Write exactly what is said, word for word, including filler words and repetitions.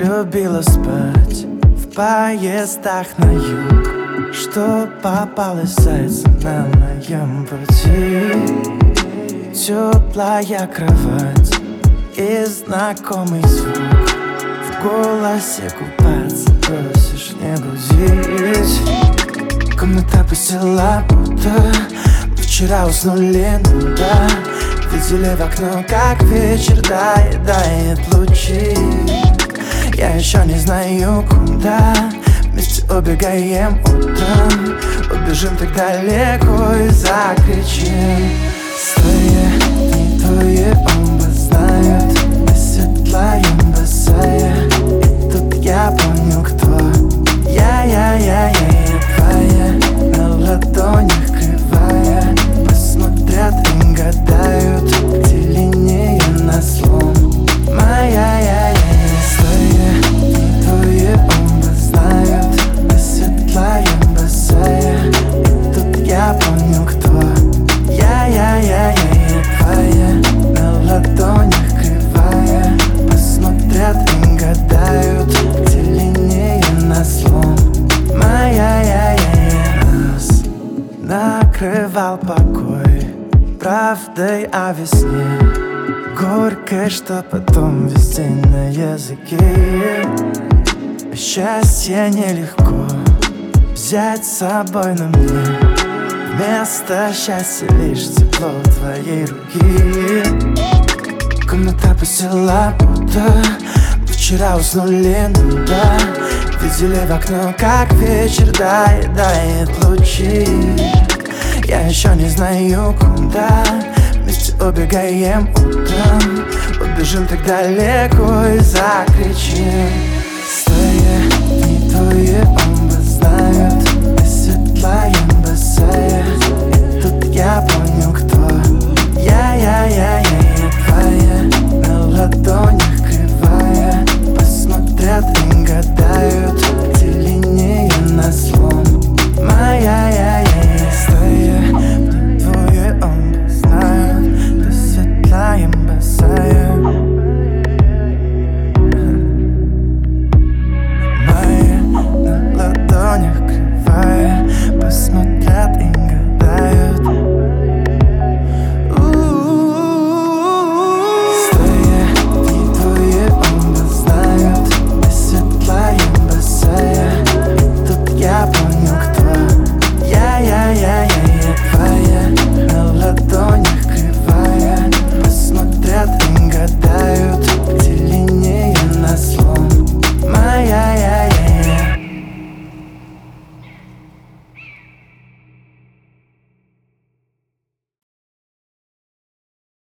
любила спать в поездах на юг, что попалось зайцем на моем пути. Теплая кровать и знакомый звук, в голосе купаться просишь не будить. Комната пустела, будто вчера уснули, ну да. Видели в окно, как вечер доедает лучи. Я еще не знаю, куда вместе убегаем утром. Убежим так далеко и закричим. Стоя, не твои оба знают, мы светлаем босая. И тут я понял, кто я-я-я-я, я твоя. На ладонях кривая, посмотрят и гадают, где линия на слом. Моя-я-я-я, стоя, не твои оба знают, мы светлаем босая. И тут я понял, кто я-я-я-я, я твоя. На ладонях кривая, посмотрят и гадают, где линия на слом. Моя-я-я-я, нас накрывал покой правдой о весне, горькой, что потом весь день на языке. Счастье нелегко взять с собой, но мне вместо счастья лишь тепло твоей руки. Комната пустела, будто вчера уснули, ну да. Видели в окно, как вечер доедает лучи. Я еще не знаю, куда вместе убегаем утром. Убежим так далеко и закричим.